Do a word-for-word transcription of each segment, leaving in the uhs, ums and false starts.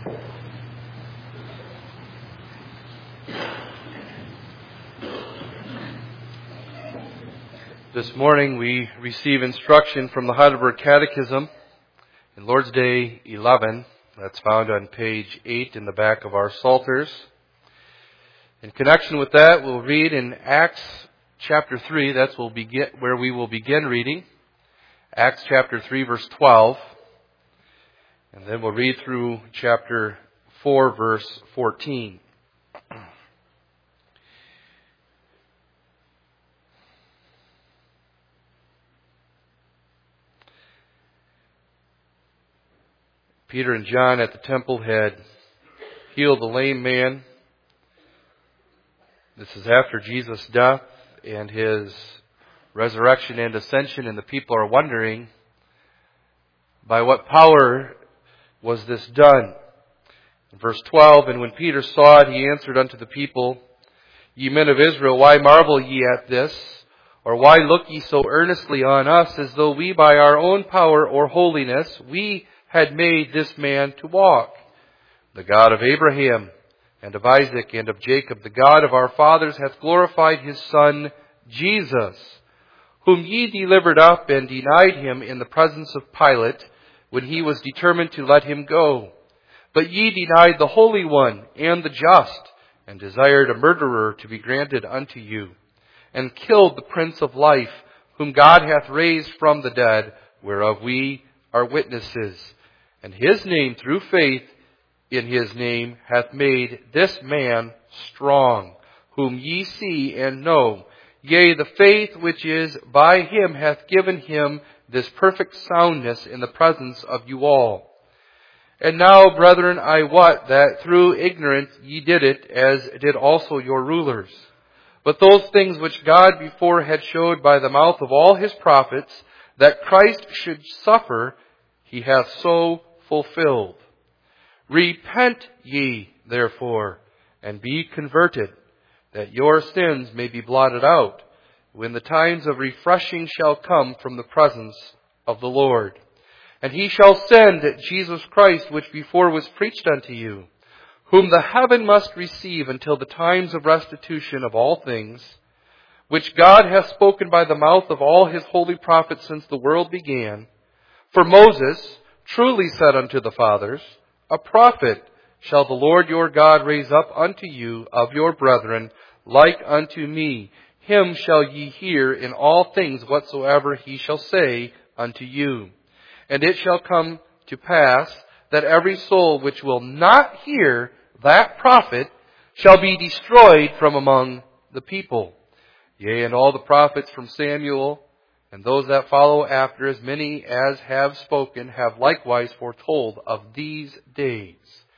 This morning we receive instruction from the Heidelberg Catechism in Lord's Day eleven. That's found on page eight in the back of our Psalters. In connection with that, we'll read in Acts chapter three. That's where we will begin reading. Acts chapter three, verse twelve. And then we'll read through chapter four, verse fourteen. Peter and John at the temple had healed the lame man. This is after Jesus' death and His resurrection and ascension, and the people are wondering, by what power was this done? In verse twelve, and when Peter saw it, he answered unto the people, Ye men of Israel, why marvel ye at this? Or why look ye so earnestly on us, as though we by our own power or holiness, we had made this man to walk? The God of Abraham and of Isaac and of Jacob, the God of our fathers, hath glorified His Son, Jesus, whom ye delivered up and denied Him in the presence of Pilate, when he was determined to let Him go. But ye denied the Holy One and the Just, and desired a murderer to be granted unto you, and killed the Prince of Life, whom God hath raised from the dead, whereof we are witnesses. And His name, through faith in His name, hath made this man strong, whom ye see and know. Yea, the faith which is by Him hath given Him this perfect soundness in the presence of you all. And now, brethren, I wot that through ignorance ye did it, as did also your rulers. But those things which God before had showed by the mouth of all His prophets, that Christ should suffer, He hath so fulfilled. Repent ye, therefore, and be converted, that your sins may be blotted out, when the times of refreshing shall come from the presence of the Lord. And He shall send Jesus Christ, which before was preached unto you, whom the heaven must receive until the times of restitution of all things, which God hath spoken by the mouth of all His holy prophets since the world began. For Moses truly said unto the fathers, A prophet shall the Lord your God raise up unto you of your brethren, like unto me. Him shall ye hear in all things whatsoever He shall say unto you. And it shall come to pass that every soul which will not hear that prophet shall be destroyed from among the people. Yea, and all the prophets from Samuel and those that follow after, as many as have spoken, have likewise foretold of these days.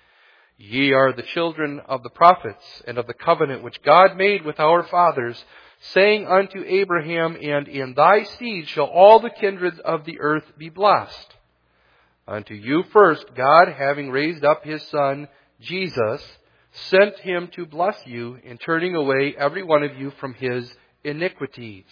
Ye are the children of the prophets, and of the covenant which God made with our fathers, saying unto Abraham, And in thy seed shall all the kindreds of the earth be blessed. Unto you first, God, having raised up His Son, Jesus, sent Him to bless you, in turning away every one of you from his iniquities.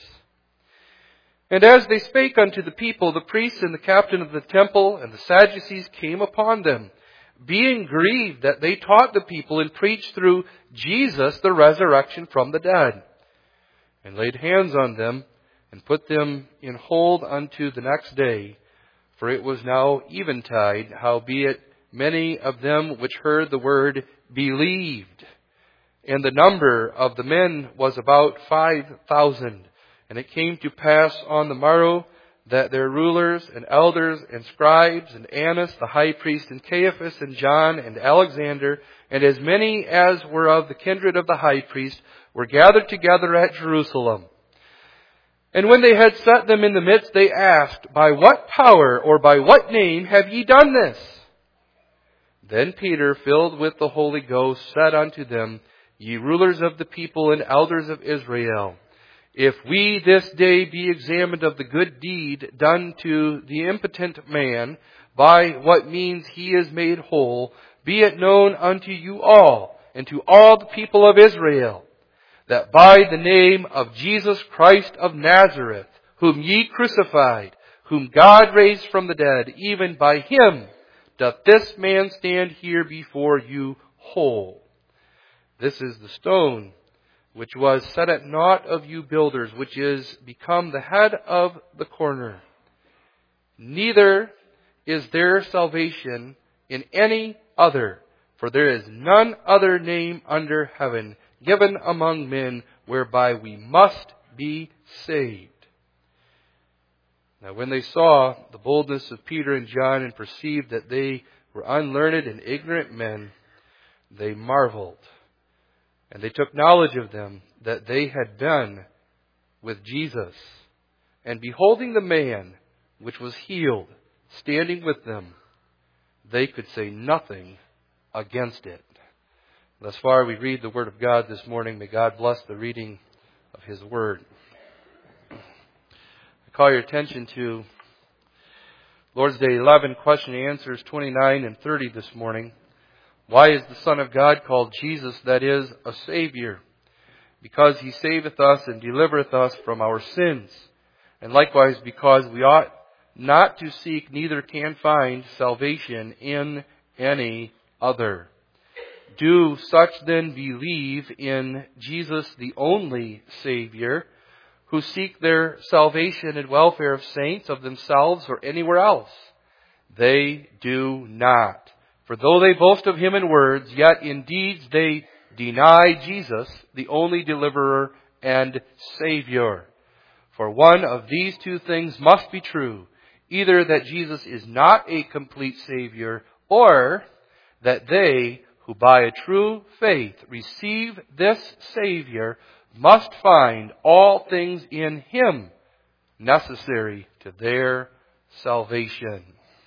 And as they spake unto the people, the priests and the captain of the temple and the Sadducees came upon them, being grieved that they taught the people and preached through Jesus the resurrection from the dead, and laid hands on them, and put them in hold unto the next day. For it was now eventide, howbeit many of them which heard the word believed. And the number of the men was about five thousand. And it came to pass on the morrow that their rulers and elders and scribes and Annas the high priest and Caiaphas and John and Alexander and as many as were of the kindred of the high priest were gathered together at Jerusalem. And when they had set them in the midst, they asked, By what power or by what name have ye done this? Then Peter, filled with the Holy Ghost, said unto them, Ye rulers of the people and elders of Israel, if we this day be examined of the good deed done to the impotent man, by what means he is made whole, be it known unto you all, and to all the people of Israel, that by the name of Jesus Christ of Nazareth, whom ye crucified, whom God raised from the dead, even by Him doth this man stand here before you whole. This is the stone which was set at naught of you builders, which is become the head of the corner. Neither is there salvation in any other, for there is none other name under heaven given among men whereby we must be saved. Now when they saw the boldness of Peter and John and perceived that they were unlearned and ignorant men, they marveled. And they took knowledge of them that they had been with Jesus. And beholding the man which was healed, standing with them, they could say nothing against it. Thus far we read the Word of God this morning. May God bless the reading of His Word. I call your attention to Lord's Day eleven, question and answers twenty-nine and thirty this morning. Why is the Son of God called Jesus, that is, a Savior? Because He saveth us and delivereth us from our sins. And likewise because we ought not to seek, neither can find, salvation in any other. Do such then believe in Jesus, the only Savior, who seek their salvation and welfare of saints, of themselves, or anywhere else? They do not. For though they boast of Him in words, yet in deeds they deny Jesus, the only deliverer and Savior. For one of these two things must be true, either that Jesus is not a complete Savior, or that they who by a true faith receive this Savior must find all things in Him necessary to their salvation.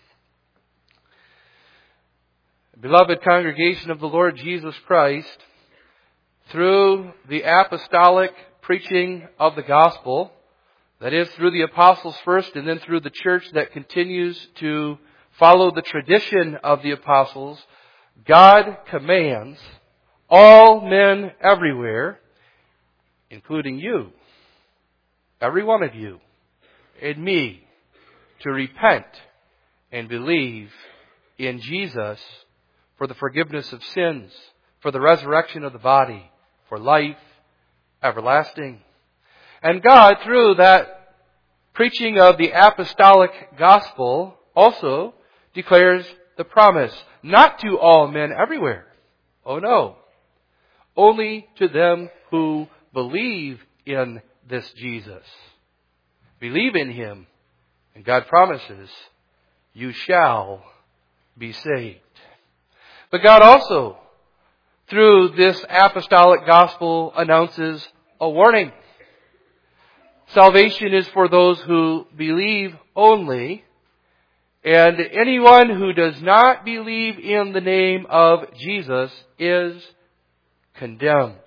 Beloved congregation of the Lord Jesus Christ, through the apostolic preaching of the gospel, that is, through the apostles first and then through the church that continues to follow the tradition of the apostles, God commands all men everywhere, including you, every one of you, and me, to repent and believe in Jesus for the forgiveness of sins, for the resurrection of the body, for life everlasting. And God, through that preaching of the apostolic gospel, also declares the promise, not to all men everywhere. Oh no. Only to them who believe in this Jesus. Believe in Him, and God promises, you shall be saved. But God also, through this apostolic gospel, announces a warning. Salvation is for those who believe only, and anyone who does not believe in the name of Jesus is condemned.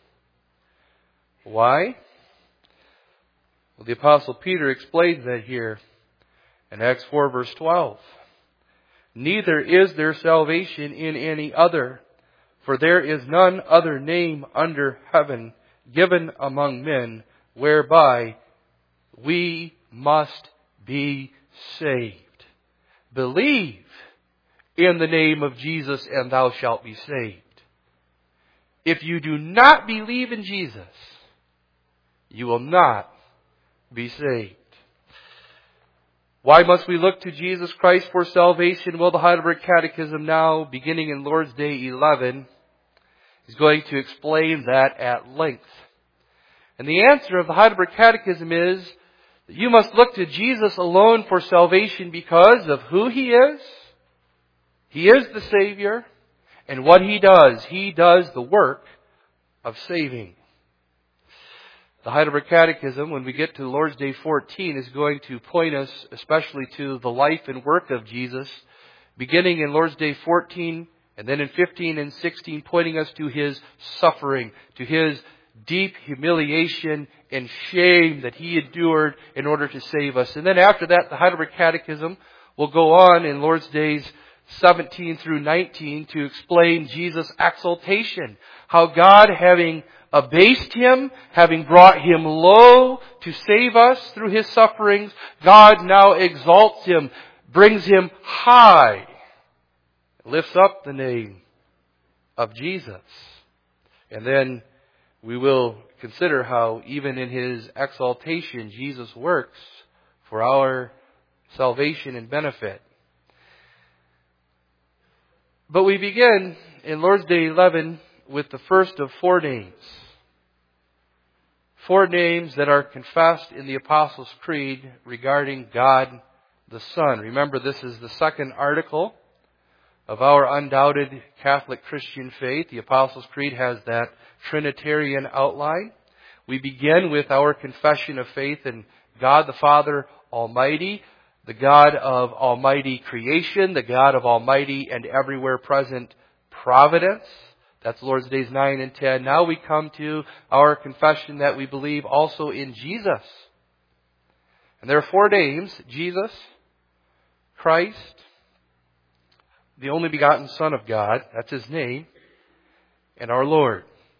Why? Well, the Apostle Peter explains that here in Acts four verse twelve. Neither is there salvation in any other, for there is none other name under heaven given among men whereby we must be saved. Believe in the name of Jesus and thou shalt be saved. If you do not believe in Jesus, you will not be saved. Why must we look to Jesus Christ for salvation? Well, the Heidelberg Catechism now, beginning in Lord's Day eleven, is going to explain that at length. And the answer of the Heidelberg Catechism is that you must look to Jesus alone for salvation because of who He is. He is the Savior. And what He does, He does the work of saving. The Heidelberg Catechism, when we get to Lord's Day fourteen, is going to point us especially to the life and work of Jesus, beginning in Lord's Day fourteen, and then in fifteen and sixteen, pointing us to His suffering, to His deep humiliation and shame that He endured in order to save us. And then after that, the Heidelberg Catechism will go on in Lord's Days seventeen through nineteen to explain Jesus' exaltation, how God, having abased Him, having brought Him low to save us through His sufferings, God now exalts Him, brings Him high lifts up the name of Jesus. And then we will consider how even in His exaltation, Jesus works for our salvation and benefit. But we begin in Lord's Day eleven with the first of four names. Four names that are confessed in the Apostles' Creed regarding God the Son. Remember, this is the second article of our undoubted Catholic Christian faith. The Apostles' Creed has that Trinitarian outline. We begin with our confession of faith in God the Father Almighty, the God of almighty creation, the God of almighty and everywhere present providence. That's Lord's Days nine and ten. Now we come to our confession that we believe also in Jesus. And there are four names: Jesus, Christ, the only begotten Son of God, that's His name, and our Lord.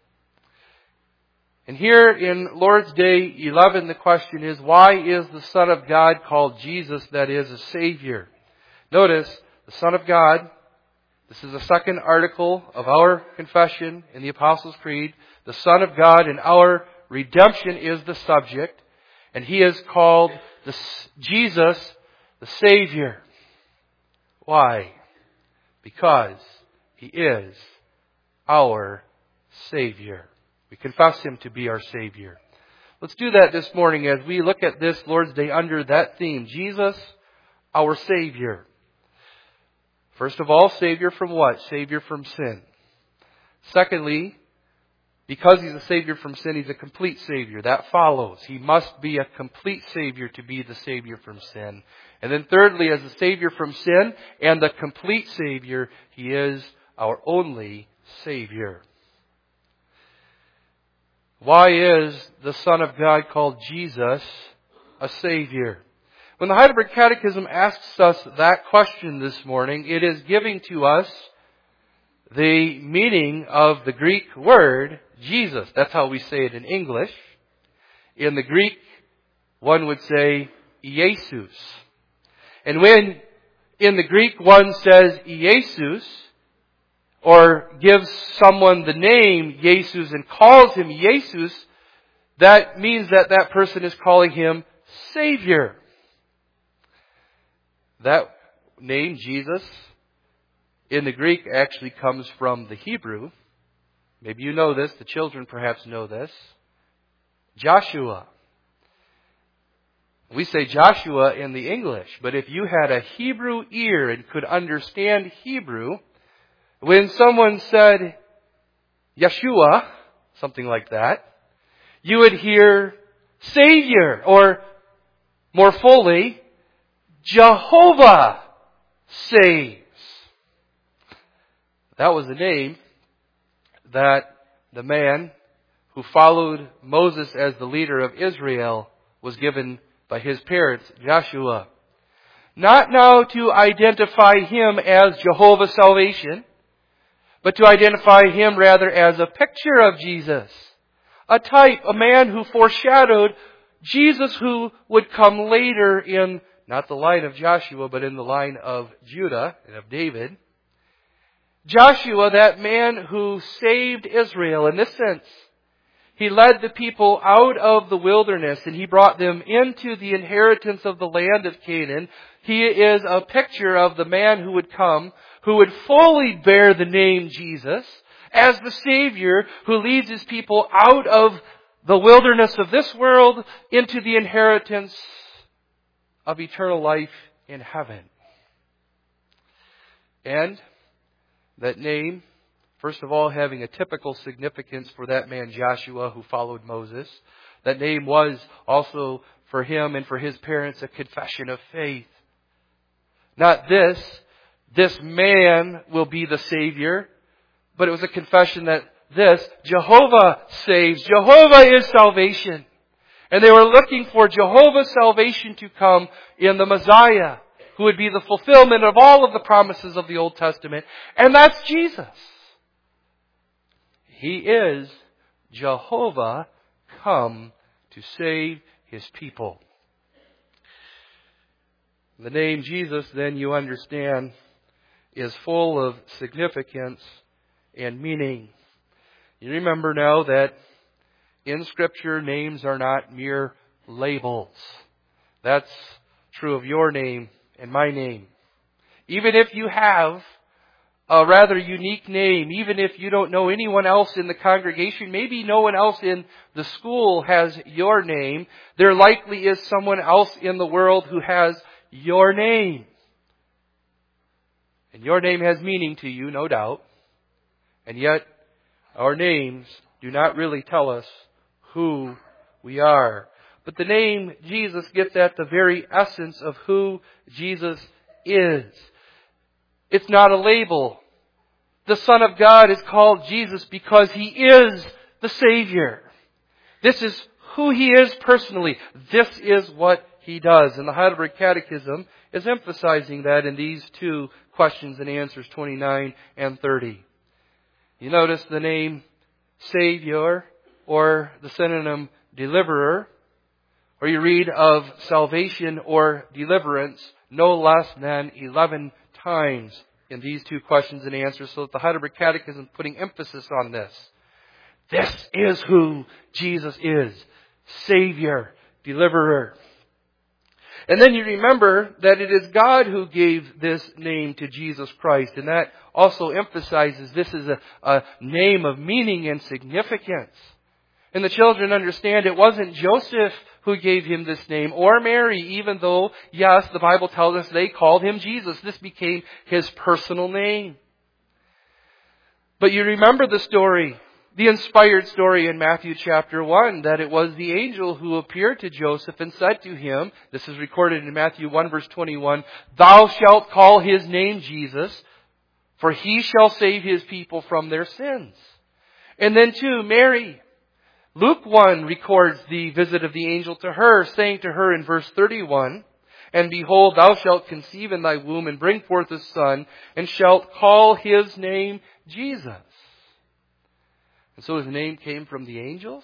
And here in Lord's Day eleven, the question is, why is the Son of God called Jesus, that is, a Savior? Notice, the Son of God, this is the second article of our confession in the Apostles' Creed. The Son of God and our redemption is the subject. And He is called the, Jesus, the Savior. Why? Because He is our Savior. We confess Him to be our Savior. Let's do that this morning as we look at this Lord's Day under that theme. Jesus, our Savior. First of all, Savior from what? Savior from sin. Secondly, because He's a Savior from sin, He's a complete Savior. That follows. He must be a complete Savior to be the Savior from sin. And then thirdly, as a Savior from sin and the complete Savior, He is our only Savior. Why is the Son of God called Jesus a Savior? When the Heidelberg Catechism asks us that question this morning, it is giving to us the meaning of the Greek word Jesus. That's how we say it in English. In the Greek, one would say Iesus. And when in the Greek one says Iesus, or gives someone the name Jesus and calls him Jesus, that means that that person is calling him Savior. That name, Jesus, in the Greek actually comes from the Hebrew. Maybe you know this. The children perhaps know this. Joshua. We say Joshua in the English, but if you had a Hebrew ear and could understand Hebrew, when someone said Yeshua, something like that, you would hear Savior, or more fully, Jehovah saves. That was the name that the man who followed Moses as the leader of Israel was given by his parents, Joshua. Not now to identify him as Jehovah's salvation, but to identify him rather as a picture of Jesus. A type, a man who foreshadowed Jesus who would come later in, not the line of Joshua, but in the line of Judah and of David. Joshua, that man who saved Israel in this sense. He led the people out of the wilderness and He brought them into the inheritance of the land of Canaan. He is a picture of the man who would come, who would fully bear the name Jesus as the Savior who leads His people out of the wilderness of this world into the inheritance of eternal life in heaven. And that name, first of all, having a typical significance for that man Joshua who followed Moses. That name was also for him and for his parents a confession of faith. Not this, this man will be the Savior, but it was a confession that this, Jehovah saves. Jehovah is salvation. And they were looking for Jehovah's salvation to come in the Messiah, who would be the fulfillment of all of the promises of the Old Testament. And that's Jesus. He is Jehovah come to save His people. The name Jesus, then, you understand, is full of significance and meaning. You remember now that in Scripture, names are not mere labels. That's true of your name and my name. Even if you have a rather unique name, even if you don't know anyone else in the congregation, maybe no one else in the school has your name, there likely is someone else in the world who has your name. And your name has meaning to you, no doubt. And yet, our names do not really tell us who we are. But the name Jesus gets at the very essence of who Jesus is. It's not a label. The Son of God is called Jesus because He is the Savior. This is who He is personally. This is what He does. And the Heidelberg Catechism is emphasizing that in these two questions and answers, twenty-nine and thirty. You notice the name Savior or the synonym deliverer, or you read of salvation or deliverance no less than eleven times in these two questions and answers, so that the Heidelberg Catechism is putting emphasis on this. This is who Jesus is. Savior, deliverer. And then you remember that it is God who gave this name to Jesus Christ. And that also emphasizes this is a, a name of meaning and significance. And the children understand it wasn't Joseph who gave him this name, or Mary, even though, yes, the Bible tells us they called him Jesus. This became his personal name. But you remember the story, the inspired story in Matthew chapter one, that it was the angel who appeared to Joseph and said to him, this is recorded in Matthew one verse twenty-one, "Thou shalt call his name Jesus, for he shall save his people from their sins." And then too, Mary, Luke one records the visit of the angel to her, saying to her in verse thirty-one, "And behold, thou shalt conceive in thy womb and bring forth a son, and shalt call his name Jesus." And so his name came from the angels?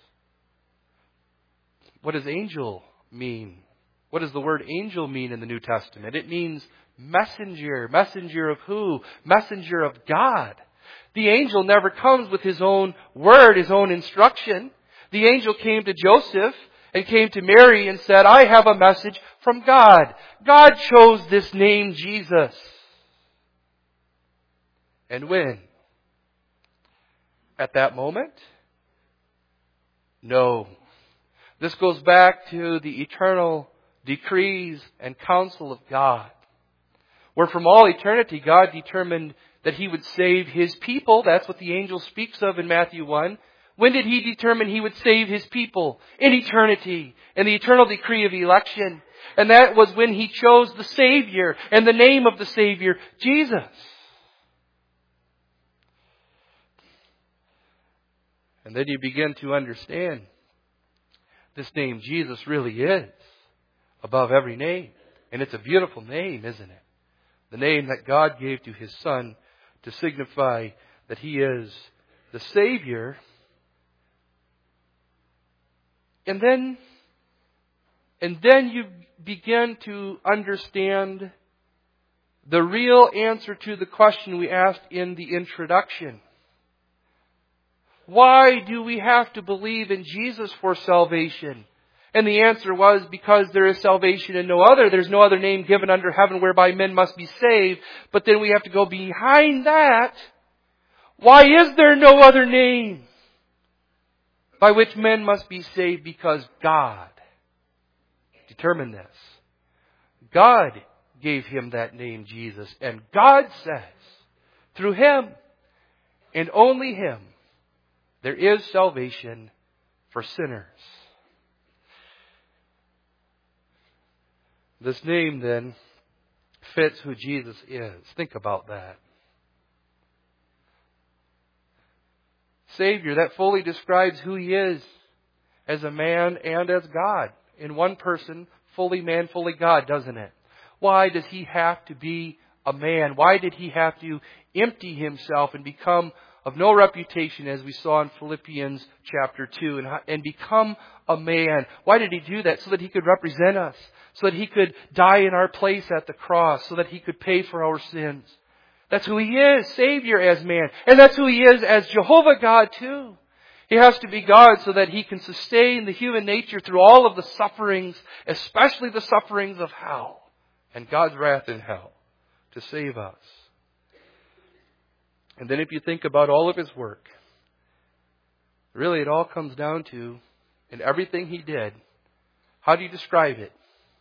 What does angel mean? What does the word angel mean in the New Testament? It means messenger. Messenger of who? Messenger of God. The angel never comes with his own word, his own instruction. The angel came to Joseph and came to Mary and said, "I have a message from God." God chose this name Jesus. And when? At that moment? No. This goes back to the eternal decrees and counsel of God, where from all eternity God determined that He would save His people. That's what the angel speaks of in Matthew one. When did He determine He would save His people? In eternity. In the eternal decree of election. And that was when He chose the Savior and the name of the Savior, Jesus. And then you begin to understand this name Jesus really is above every name. And it's a beautiful name, isn't it? The name that God gave to His Son to signify that He is the Savior. And then, and then you begin to understand the real answer to the question we asked in the introduction. Why do we have to believe in Jesus for salvation? And the answer was, because there is salvation in no other. There's no other name given under heaven whereby men must be saved. But then we have to go behind that. Why is there no other name by which men must be saved? Because God determined this. God gave Him that name, Jesus. And God says, through Him and only Him, there is salvation for sinners. This name then fits who Jesus is. Think about that. Savior, that fully describes who He is as a man and as God. In one person, fully man, fully God, doesn't it? Why does He have to be a man? Why did He have to empty Himself and become of no reputation, as we saw in Philippians chapter two, and, and become a man? Why did He do that? So that He could represent us. So that He could die in our place at the cross. So that He could pay for our sins. That's who He is, Savior as man. And that's who He is as Jehovah God too. He has to be God so that He can sustain the human nature through all of the sufferings, especially the sufferings of hell and God's wrath in hell to save us. And then if you think about all of His work, really it all comes down to, in everything He did, how do you describe it?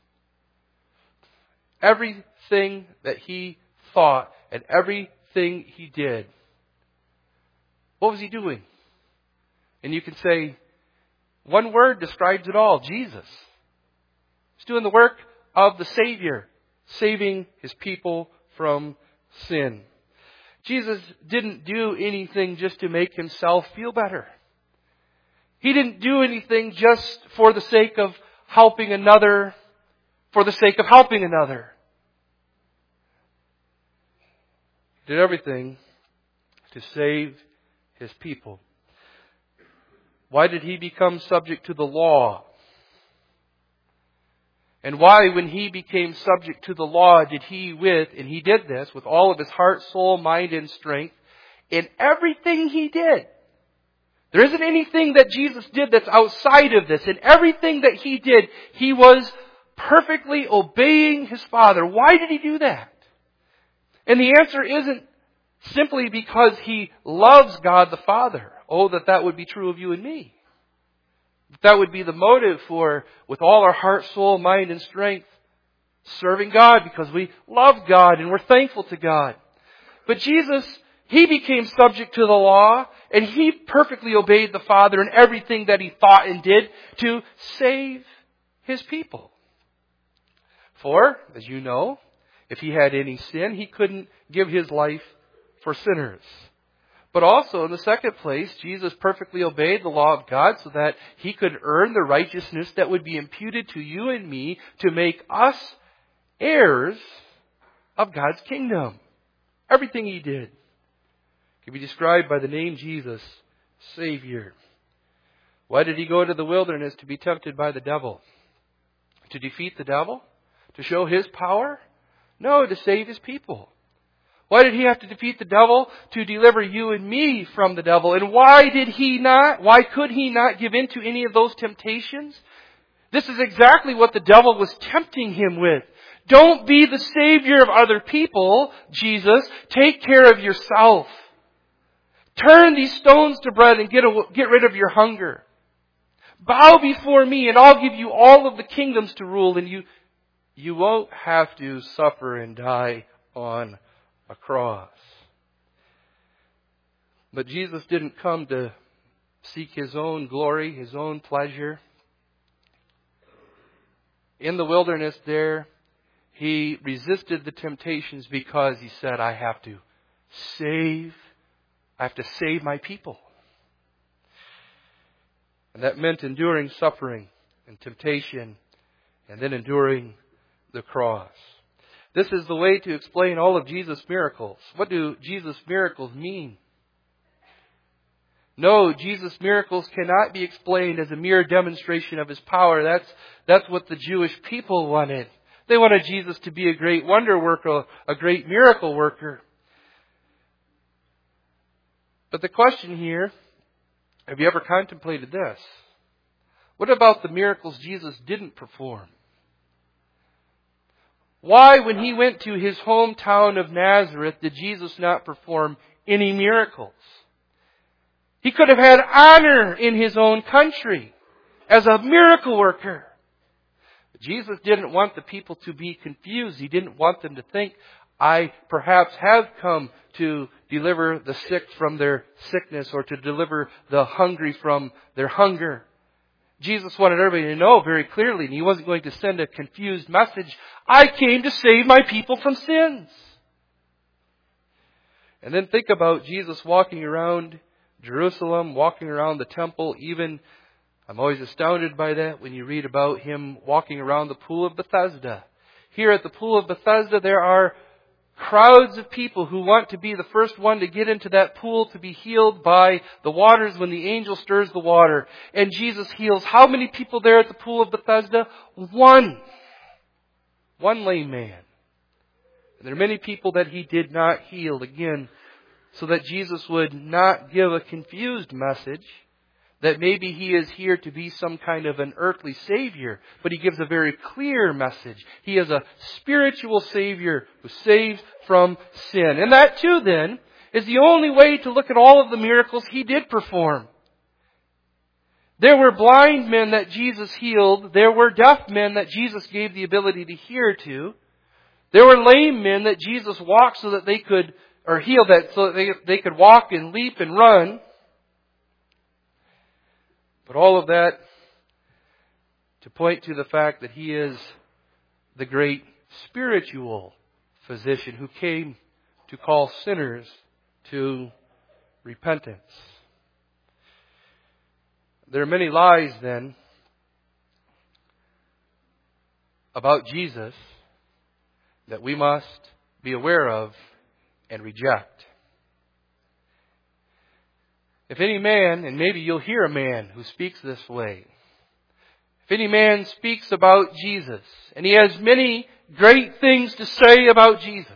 Everything that He thought and everything He did, what was He doing? And you can say, one word describes it all, Jesus. He's doing the work of the Savior, saving His people from sin. Jesus didn't do anything just to make Himself feel better. He didn't do anything just for the sake of helping another, for the sake of helping another. He did everything to save His people. Why did He become subject to the law? And why, when He became subject to the law, did He with, and He did this with all of His heart, soul, mind, and strength, in everything He did. There isn't anything that Jesus did that's outside of this. In everything that He did, He was perfectly obeying His Father. Why did He do that? And the answer isn't simply because He loves God the Father. Oh, that that would be true of you and me. That would be the motive for, with all our heart, soul, mind, and strength, serving God because we love God and we're thankful to God. But Jesus, He became subject to the law and He perfectly obeyed the Father in everything that He thought and did to save His people. For, as you know, if He had any sin, He couldn't give His life for sinners. But also, in the second place, Jesus perfectly obeyed the law of God so that He could earn the righteousness that would be imputed to you and me to make us heirs of God's kingdom. Everything He did can be described by the name Jesus, Savior. Why did He go to the wilderness to be tempted by the devil? To defeat the devil? To show His power? No, to save His people. Why did He have to defeat the devil? To deliver you and me from the devil. And why did He not? Why could He not give in to any of those temptations? This is exactly what the devil was tempting Him with. Don't be the savior of other people, Jesus. Take care of yourself. Turn these stones to bread and get, a, get rid of your hunger. Bow before me and I'll give you all of the kingdoms to rule, and you, you won't have to suffer and die on a cross. But Jesus didn't come to seek His own glory, His own pleasure. In the wilderness there, He resisted the temptations because He said, I have to save, I have to save my people. And that meant enduring suffering and temptation and then enduring the cross. This is the way to explain all of Jesus' miracles. What do Jesus' miracles mean? No, Jesus' miracles cannot be explained as a mere demonstration of His power. That's, that's what the Jewish people wanted. They wanted Jesus to be a great wonder worker, a great miracle worker. But the question here, have you ever contemplated this? What about the miracles Jesus didn't perform? Why, when He went to His hometown of Nazareth, did Jesus not perform any miracles? He could have had honor in His own country as a miracle worker. But Jesus didn't want the people to be confused. He didn't want them to think, I perhaps have come to deliver the sick from their sickness or to deliver the hungry from their hunger. Jesus wanted everybody to know very clearly, and He wasn't going to send a confused message. I came to save my people from sins. And then think about Jesus walking around Jerusalem, walking around the temple. Even, I'm always astounded by that when you read about Him walking around the pool of Bethesda. Here at the pool of Bethesda, there are crowds of people who want to be the first one to get into that pool to be healed by the waters when the angel stirs the water. And Jesus heals how many people there at the pool of Bethesda? One. One lame man. There are many people that He did not heal, again, so that Jesus would not give a confused message that maybe He is here to be some kind of an earthly Savior, but He gives a very clear message. He is a spiritual Savior who saves from sin. And that too, then, is the only way to look at all of the miracles He did perform. There were blind men that Jesus healed. There were deaf men that Jesus gave the ability to hear to. There were lame men that Jesus walked so that they could, or healed that so that they, they could walk and leap and run. But all of that to point to the fact that He is the great spiritual physician who came to call sinners to repentance. There are many lies then about Jesus that we must be aware of and reject. If any man, and maybe you'll hear a man who speaks this way, if any man speaks about Jesus, and he has many great things to say about Jesus,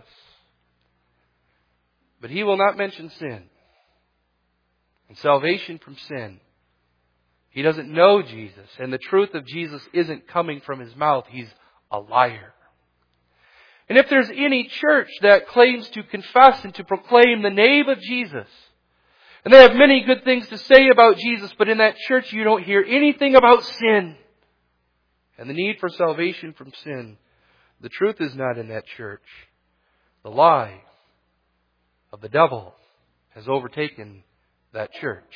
but he will not mention sin and salvation from sin, he doesn't know Jesus, and the truth of Jesus isn't coming from his mouth, he's a liar. And if there's any church that claims to confess and to proclaim the name of Jesus, and they have many good things to say about Jesus, but in that church you don't hear anything about sin and the need for salvation from sin, the truth is not in that church. The lie of the devil has overtaken that church.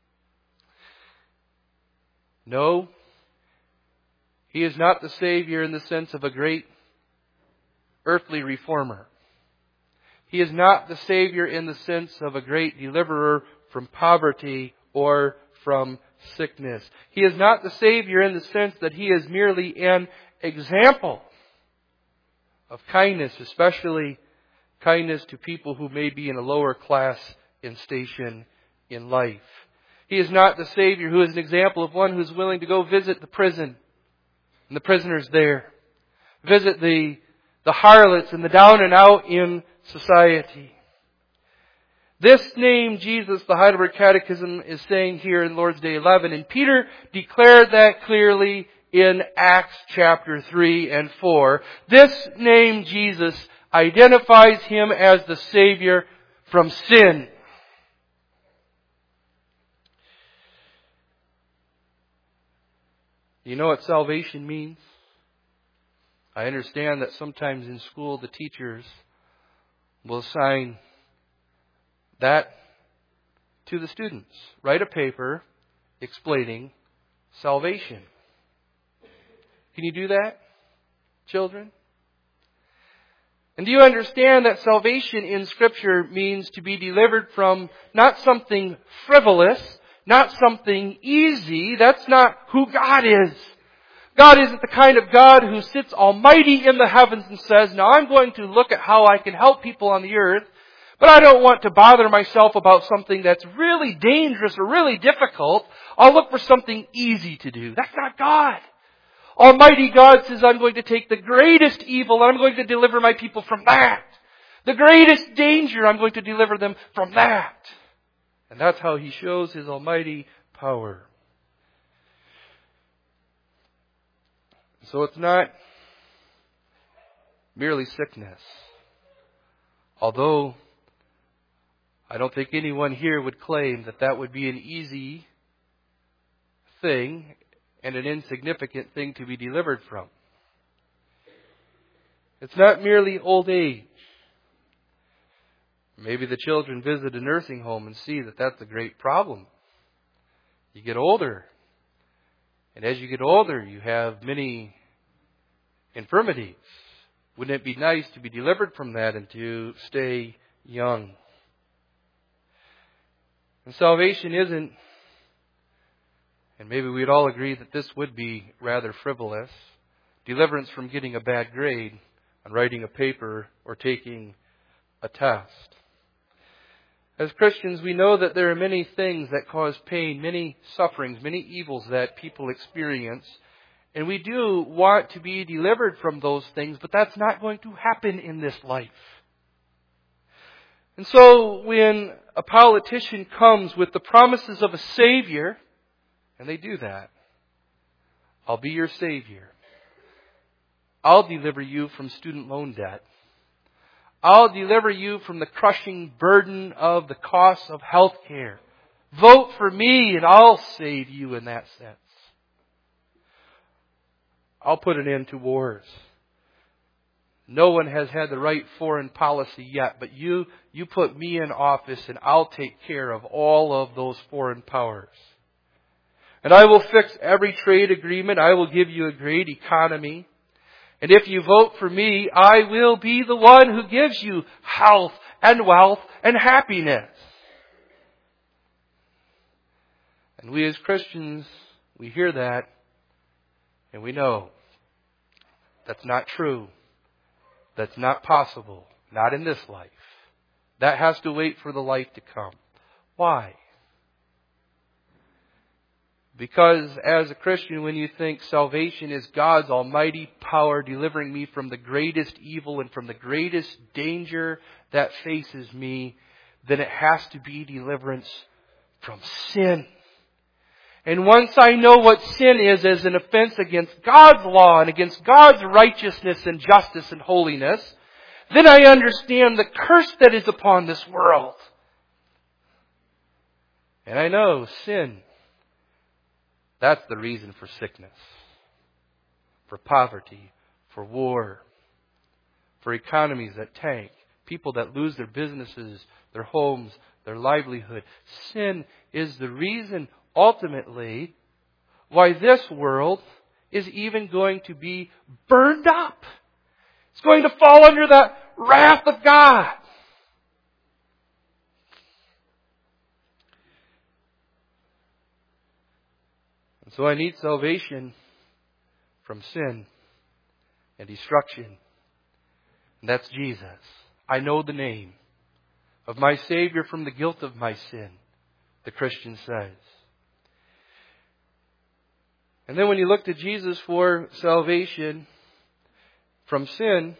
No, He is not the Savior in the sense of a great earthly reformer. He is not the Savior in the sense of a great deliverer from poverty or from sickness. He is not the Savior in the sense that He is merely an example of kindness, especially kindness to people who may be in a lower class in station in life. He is not the Savior who is an example of one who is willing to go visit the prison and the prisoners there. Visit the, the harlots and the down and out in society. This name, Jesus, the Heidelberg Catechism is saying here in Lord's Day eleven, and Peter declared that clearly in Acts chapter three and four. This name, Jesus, identifies Him as the Savior from sin. You know what salvation means? I understand that sometimes in school the teachers will assign that to the students. Write a paper explaining salvation. Can you do that, children? And do you understand that salvation in Scripture means to be delivered from not something frivolous, not something easy? That's not who God is. God isn't the kind of God who sits almighty in the heavens and says, now I'm going to look at how I can help people on the earth, but I don't want to bother myself about something that's really dangerous or really difficult. I'll look for something easy to do. That's not God. Almighty God says, I'm going to take the greatest evil and I'm going to deliver my people from that. The greatest danger, I'm going to deliver them from that. And that's how He shows His almighty power. So it's not merely sickness. Although I don't think anyone here would claim that that would be an easy thing and an insignificant thing to be delivered from. It's not merely old age. Maybe the children visit a nursing home and see that that's a great problem. You get older. And as you get older, you have many infirmities. Wouldn't it be nice to be delivered from that and to stay young? And salvation isn't, and maybe we'd all agree that this would be rather frivolous, deliverance from getting a bad grade on writing a paper or taking a test. As Christians, we know that there are many things that cause pain, many sufferings, many evils that people experience. And we do want to be delivered from those things, but that's not going to happen in this life. And so when a politician comes with the promises of a Savior, and they do that, I'll be your Savior. I'll deliver you from student loan debt. I'll deliver you from the crushing burden of the cost of health care. Vote for me and I'll save you in that sense. I'll put an end to wars. No one has had the right foreign policy yet, but you, you put me in office and I'll take care of all of those foreign powers. And I will fix every trade agreement. I will give you a great economy. And if you vote for me, I will be the one who gives you health and wealth and happiness. And we as Christians, we hear that and we know that's not true. That's not possible. Not in this life. That has to wait for the life to come. Why? Because as a Christian, when you think salvation is God's almighty power delivering me from the greatest evil and from the greatest danger that faces me, then it has to be deliverance from sin. And once I know what sin is as an offense against God's law and against God's righteousness and justice and holiness, then I understand the curse that is upon this world. And I know sin, that's the reason for sickness, for poverty, for war, for economies that tank, people that lose their businesses, their homes, their livelihood. Sin is the reason ultimately why this world is even going to be burned up. It's going to fall under the wrath of God. And so I need salvation from sin and destruction. And that's Jesus. I know the name of my Savior from the guilt of my sin, the Christian says. And then when you look to Jesus for salvation from sin,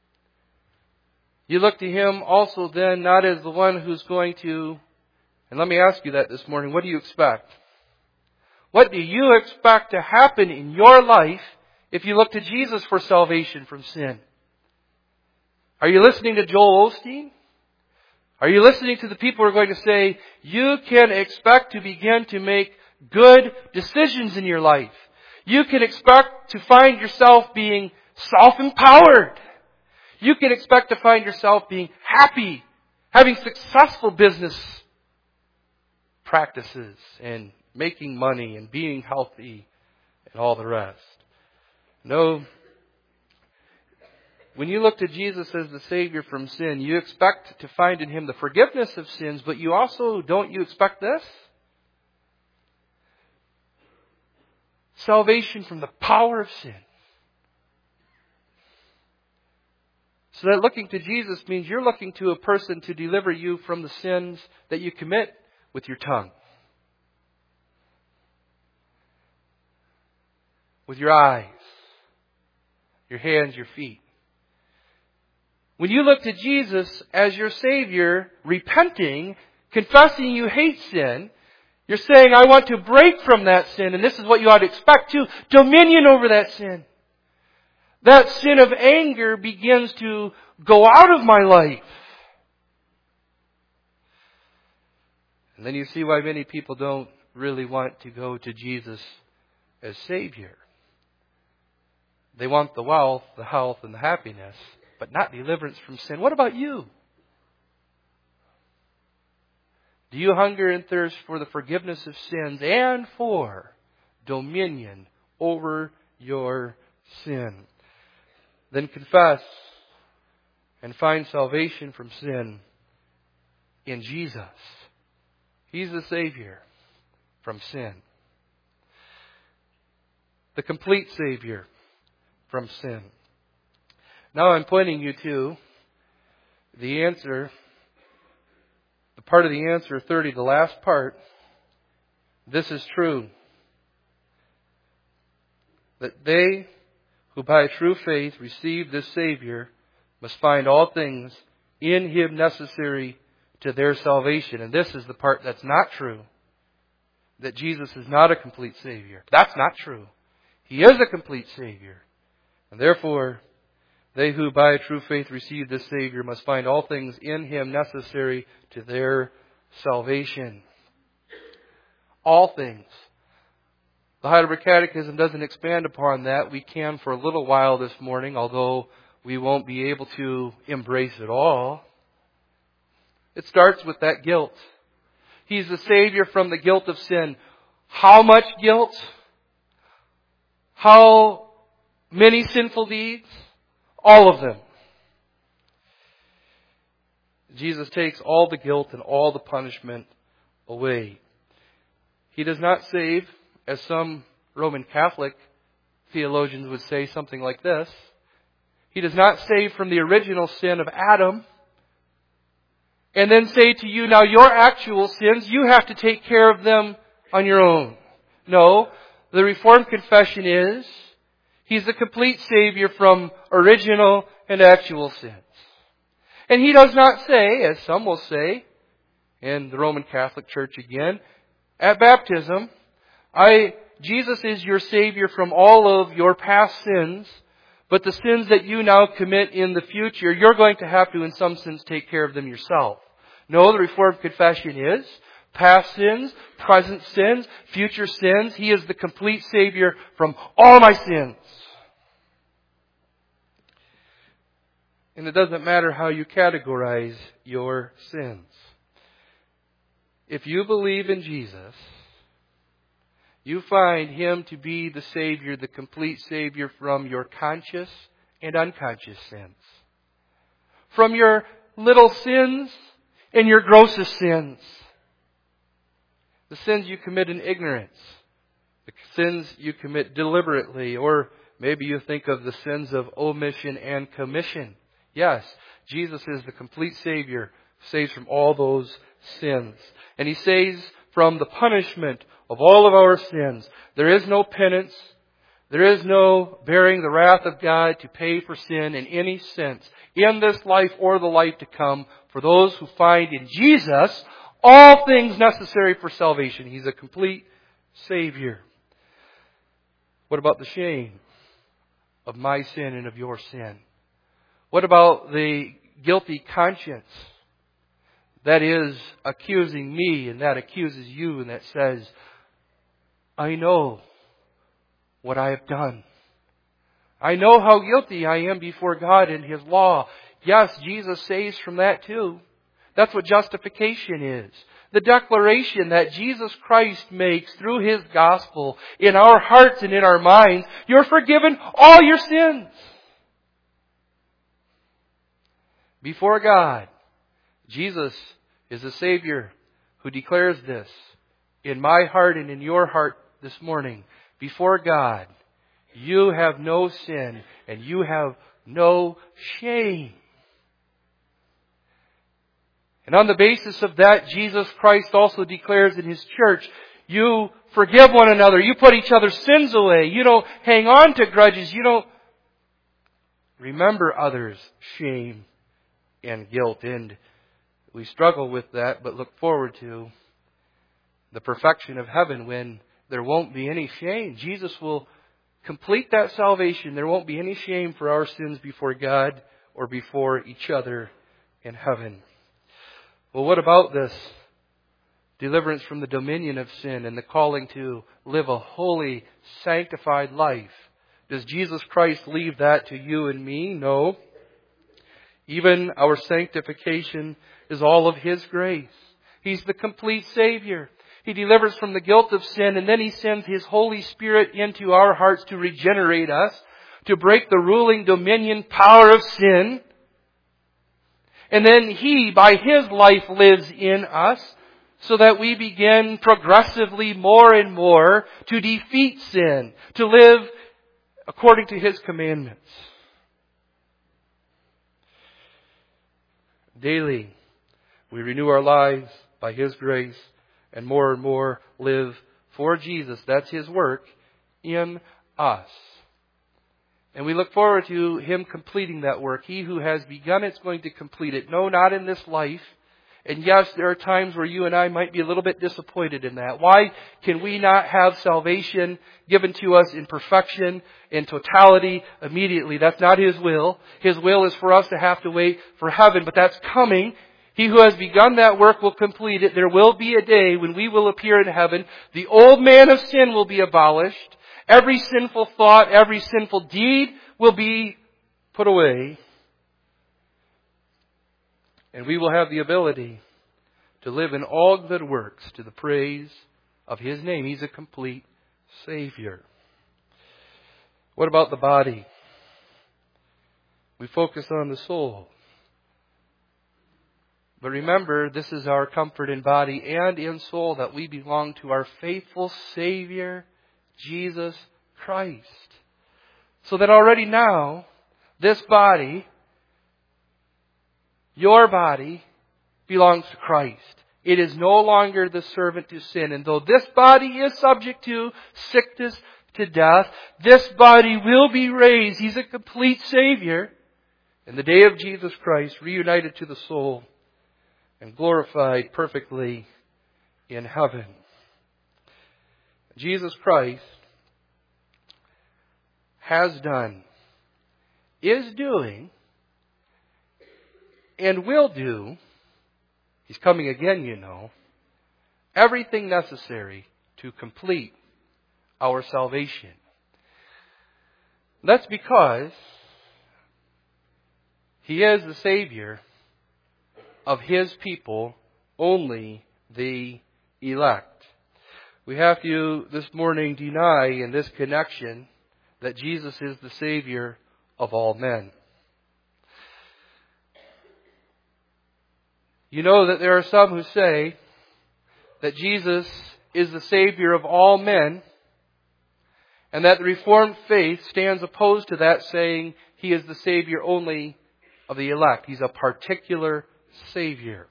you look to Him also then not as the one who's going to, and let me ask you that this morning, what do you expect? What do you expect to happen in your life if you look to Jesus for salvation from sin? Are you listening to Joel Osteen? Are you listening to the people who are going to say, you can expect to begin to make good decisions in your life. You can expect to find yourself being self-empowered. You can expect to find yourself being happy, having successful business practices, and making money, and being healthy, and all the rest. No. When you look to Jesus as the Savior from sin, you expect to find in Him the forgiveness of sins, but you also, don't you expect this? Salvation from the power of sin. So that looking to Jesus means you're looking to a person to deliver you from the sins that you commit with your tongue, with your eyes, your hands, your feet. When you look to Jesus as your Savior, repenting, confessing you hate sin, you're saying, I want to break from that sin, and this is what you ought to expect too, dominion over that sin. That sin of anger begins to go out of my life. And then you see why many people don't really want to go to Jesus as Savior. They want the wealth, the health, and the happiness, but not deliverance from sin. What about you? Do you hunger and thirst for the forgiveness of sins and for dominion over your sin? Then confess and find salvation from sin in Jesus. He's the Savior from sin. The complete Savior from sin. Now I'm pointing you to the answer, the part of the answer thirty, the last part. This is true. that they who by true faith receive this Savior must find all things in Him necessary to their salvation. And this is the part that's not true. That Jesus is not a complete Savior. That's not true. He is a complete Savior. And therefore, they who by true faith receive this Savior must find all things in Him necessary to their salvation. All things. The Heidelberg Catechism doesn't expand upon that. We can for a little while this morning, although we won't be able to embrace it all. It starts with that guilt. He's the Savior from the guilt of sin. How much guilt? How many sinful deeds? All of them. Jesus takes all the guilt and all the punishment away. He does not save, as some Roman Catholic theologians would say, something like this. He does not save from the original sin of Adam and then say to you, now your actual sins, you have to take care of them on your own. No, the Reformed confession is He's the complete Savior from original and actual sins. And He does not say, as some will say, in the Roman Catholic Church again, at baptism, I, Jesus is your Savior from all of your past sins, but the sins that you now commit in the future, you're going to have to, in some sense, take care of them yourself. No, the Reformed confession is past sins, present sins, future sins. He is the complete Savior from all my sins. And it doesn't matter how you categorize your sins. If you believe in Jesus, you find Him to be the Savior, the complete Savior from your conscious and unconscious sins. From your little sins and your grossest sins. The sins you commit in ignorance. The sins you commit deliberately. Or maybe you think of the sins of omission and commission. Yes, Jesus is the complete Savior, saves from all those sins. And He saves from the punishment of all of our sins. There is no penance. There is no bearing the wrath of God to pay for sin in any sense, in this life or the life to come, for those who find in Jesus all things necessary for salvation. He's a complete Savior. What about the shame of my sin and of your sin? What about the guilty conscience that is accusing me and that accuses you and that says, I know what I have done. I know how guilty I am before God and His law. Yes, Jesus saves from that too. That's what justification is. The declaration that Jesus Christ makes through His gospel in our hearts and in our minds, you're forgiven all your sins. Before God, Jesus is a Savior who declares this in my heart and in your heart this morning. Before God, you have no sin and you have no shame. And on the basis of that, Jesus Christ also declares in His church, you forgive one another. You put each other's sins away. You don't hang on to grudges. You don't remember others' shame and guilt. And we struggle with that, but look forward to the perfection of heaven when there won't be any shame. Jesus will complete that salvation. There won't be any shame for our sins before God or before each other in heaven. Well, what about this deliverance from the dominion of sin and the calling to live a holy, sanctified life? Does Jesus Christ leave that to you and me? No. Even our sanctification is all of His grace. He's the complete Savior. He delivers from the guilt of sin, and then He sends His Holy Spirit into our hearts to regenerate us, to break the ruling dominion power of sin. And then He, by His life, lives in us, so that we begin progressively more and more to defeat sin, to live according to His commandments. Daily, we renew our lives by His grace and more and more live for Jesus. That's His work in us. And we look forward to Him completing that work. He who has begun it's going to complete it. No, not in this life. And yes, there are times where you and I might be a little bit disappointed in that. Why can we not have salvation given to us in perfection, in totality, immediately? That's not His will. His will is for us to have to wait for heaven, but that's coming. He who has begun that work will complete it. There will be a day when we will appear in heaven. The old man of sin will be abolished. Every sinful thought, every sinful deed will be put away. And we will have the ability to live in all good works to the praise of His name. He's a complete Savior. What about the body? We focus on the soul. But remember, this is our comfort in body and in soul, that we belong to our faithful Savior, Jesus Christ. So that already now, this body, your body, belongs to Christ. It is no longer the servant to sin. And though this body is subject to sickness, to death, this body will be raised. He's a complete Savior. In the day of Jesus Christ, reunited to the soul and glorified perfectly in heaven. Jesus Christ has done, is doing, and will do, He's coming again, you know, everything necessary to complete our salvation. That's because He is the Savior of His people, only the elect. We have to this morning deny in this connection that Jesus is the Savior of all men. You know that there are some who say that Jesus is the Savior of all men, and that the Reformed faith stands opposed to that, saying He is the Savior only of the elect. He's a particular Savior.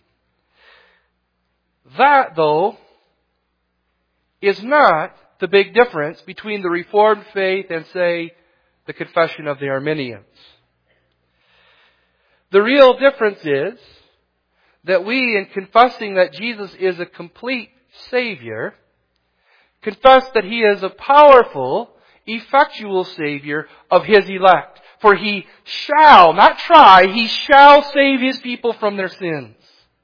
That, though, is not the big difference between the Reformed faith and, say, the confession of the Arminians. The real difference is that we, in confessing that Jesus is a complete Savior, confess that He is a powerful, effectual Savior of His elect. For He shall, not try, He shall save His people from their sins.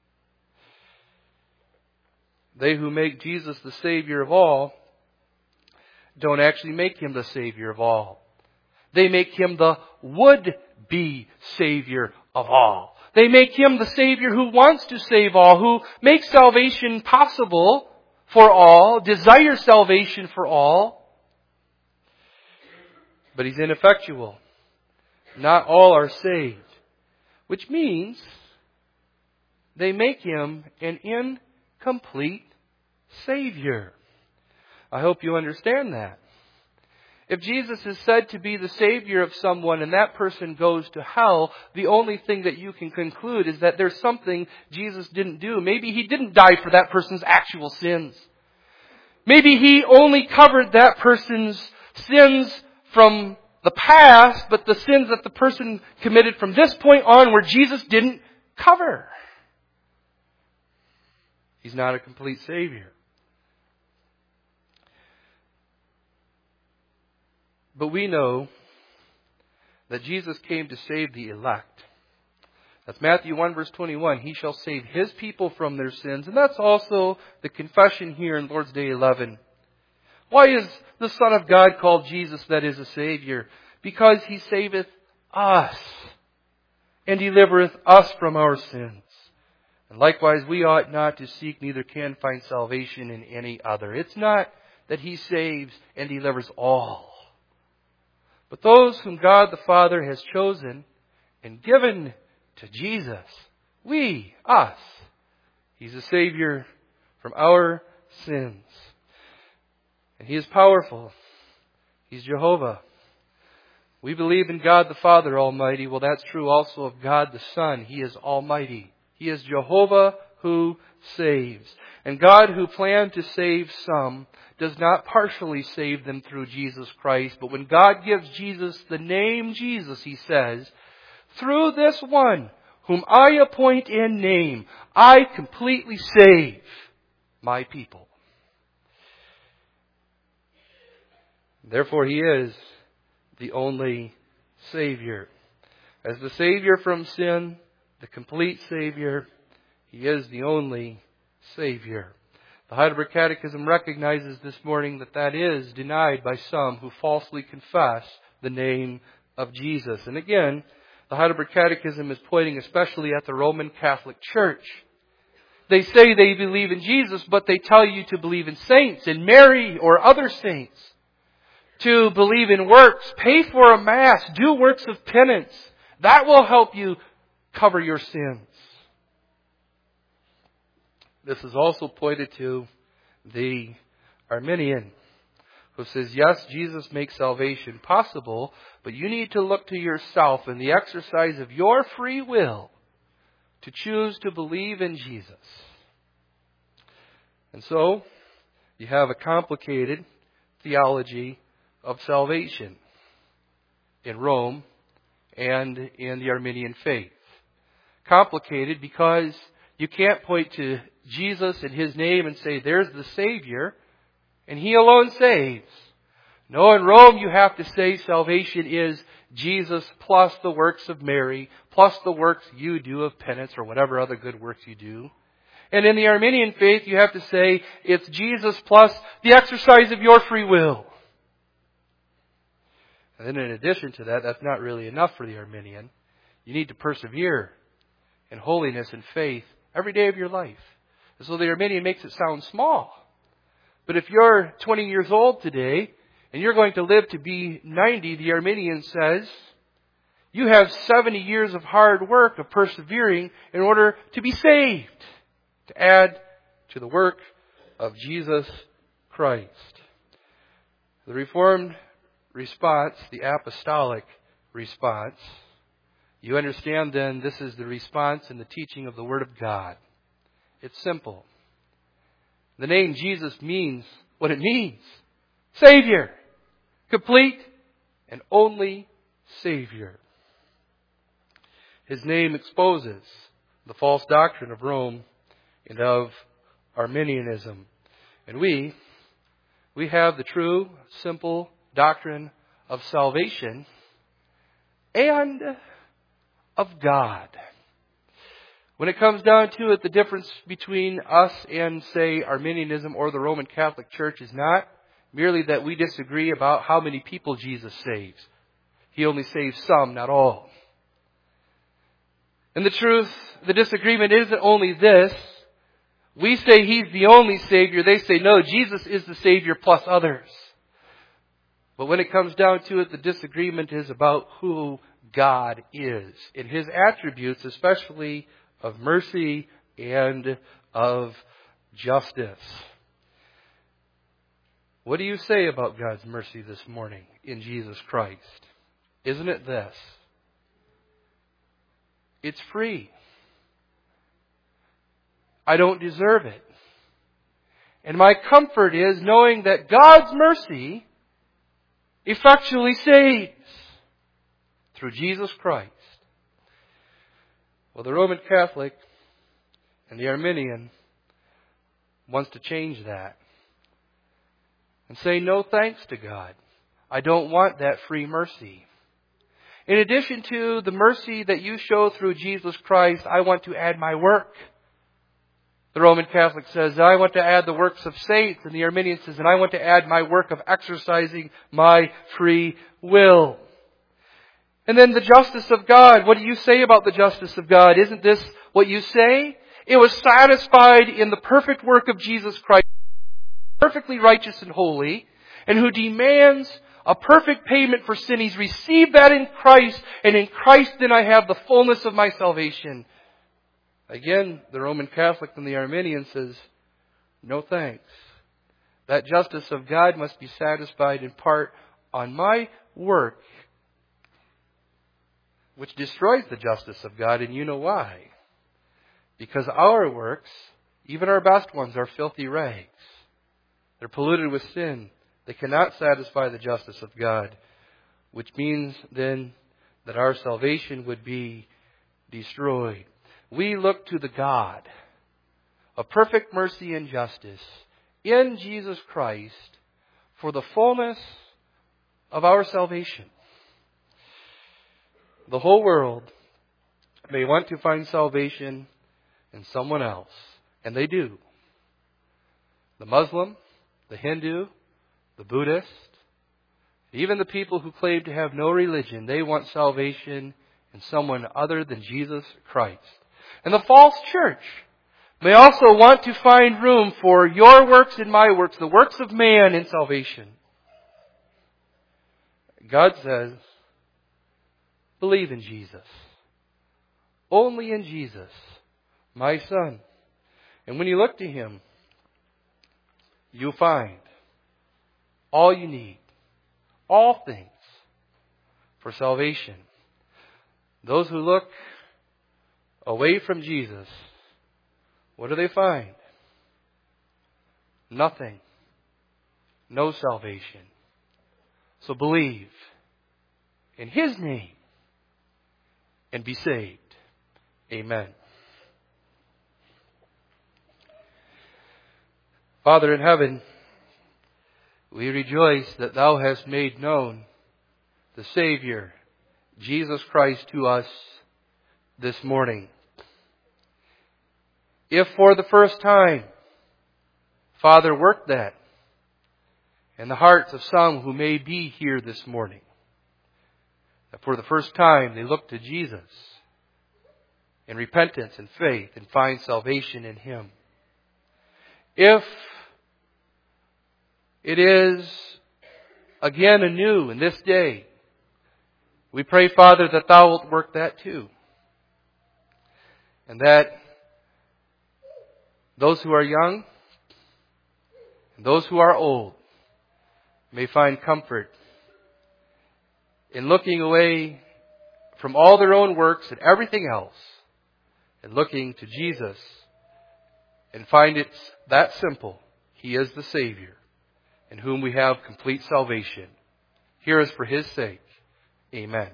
They who make Jesus the Savior of all don't actually make Him the Savior of all. They make Him the would-be Savior of all. They make Him the Savior who wants to save all, who makes salvation possible for all, desires salvation for all. But He's ineffectual. Not all are saved. Which means they make Him an incomplete Savior. I hope you understand that. If Jesus is said to be the Savior of someone and that person goes to hell, the only thing that you can conclude is that there's something Jesus didn't do. Maybe He didn't die for that person's actual sins. Maybe He only covered that person's sins from the past, but the sins that the person committed from this point on where Jesus didn't cover. He's not a complete Savior. But we know that Jesus came to save the elect. That's Matthew one verse twenty-one. He shall save His people from their sins. And that's also the confession here in Lord's Day eleven. Why is the Son of God called Jesus, that is a Savior? Because He saveth us and delivereth us from our sins. And likewise, we ought not to seek, neither can find salvation in any other. It's not that He saves and delivers all. But those whom God the Father has chosen and given to Jesus, we, us, He's a Savior from our sins. And He is powerful. He's Jehovah. We believe in God the Father Almighty. Well, that's true also of God the Son. He is Almighty. He is Jehovah who saves. And God, who planned to save some, does not partially save them through Jesus Christ. But when God gives Jesus the name Jesus, He says, through this one whom I appoint and name, I completely save my people. Therefore, He is the only Savior. As the Savior from sin, the complete Savior, He is the only Savior. The Heidelberg Catechism recognizes this morning that that is denied by some who falsely confess the name of Jesus. And again, the Heidelberg Catechism is pointing especially at the Roman Catholic Church. They say they believe in Jesus, but they tell you to believe in saints, in Mary or other saints. To believe in works, pay for a Mass, do works of penance. That will help you cover your sins. This is also pointed to the Arminian, who says, yes, Jesus makes salvation possible, but you need to look to yourself in the exercise of your free will to choose to believe in Jesus. And so, you have a complicated theology of salvation in Rome and in the Arminian faith. Complicated because you can't point to Jesus and His name and say, there's the Savior, and He alone saves. No, in Rome you have to say salvation is Jesus plus the works of Mary, plus the works you do of penance or whatever other good works you do. And in the Arminian faith you have to say it's Jesus plus the exercise of your free will. And then in addition to that, that's not really enough for the Arminian. You need to persevere in holiness and faith every day of your life. And so the Arminian makes it sound small. But if you're twenty years old today and you're going to live to be ninety, the Arminian says, you have seventy years of hard work, of persevering in order to be saved, to add to the work of Jesus Christ. The Reformed response, the apostolic response, you understand then this is the response and the teaching of the Word of God. It's simple. The name Jesus means what it means. Savior. Complete and only Savior. His name exposes the false doctrine of Rome and of Arminianism. And we, we have the true, simple doctrine of salvation and of God. When it comes down to it, the difference between us and, say, Arminianism or the Roman Catholic Church is not merely that we disagree about how many people Jesus saves. He only saves some, not all. And the truth, the disagreement isn't only this. We say He's the only Savior. They say, no, Jesus is the Savior plus others. But when it comes down to it, the disagreement is about who God is in His attributes, especially of mercy and of justice. What do you say about God's mercy this morning in Jesus Christ? Isn't it this? It's free. I don't deserve it. And my comfort is knowing that God's mercy effectually saves through Jesus Christ. Well, the Roman Catholic and the Arminian wants to change that and say no thanks to God. I don't want that free mercy. In addition to the mercy that you show through Jesus Christ, I want to add my work. The Roman Catholic says, I want to add the works of saints. And the Arminian says, and I want to add my work of exercising my free will. And then the justice of God. What do you say about the justice of God? Isn't this what you say? It was satisfied in the perfect work of Jesus Christ, perfectly righteous and holy, and who demands a perfect payment for sin. He's received that in Christ, and in Christ then I have the fullness of my salvation. Again, the Roman Catholic and the Arminian says, no thanks. That justice of God must be satisfied in part on my work, which destroys the justice of God, and you know why. Because our works, even our best ones, are filthy rags. They're polluted with sin. They cannot satisfy the justice of God, which means then that our salvation would be destroyed. We look to the God of perfect mercy and justice in Jesus Christ for the fullness of our salvation. The whole world may want to find salvation in someone else, and they do. The Muslim, the Hindu, the Buddhist, even the people who claim to have no religion, they want salvation in someone other than Jesus Christ. And the false church may also want to find room for your works and my works, the works of man in salvation. God says, believe in Jesus. Only in Jesus, my Son. And when you look to Him, you'll find all you need, all things for salvation. Those who look away from Jesus, what do they find? Nothing. No salvation. So believe in His name and be saved. Amen. Father in heaven, we rejoice that Thou hast made known the Savior, Jesus Christ, to us this morning. If for the first time, Father, work that in the hearts of some who may be here this morning, that for the first time they look to Jesus in repentance and faith and find salvation in Him. If it is again anew in this day, we pray, Father, that Thou wilt work that too. And that those who are young and those who are old may find comfort in looking away from all their own works and everything else and looking to Jesus and find it that simple. He is the Savior in whom we have complete salvation. Hear us for His sake. Amen.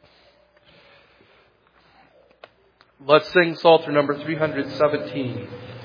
Let's sing Psalter number three hundred seventeen.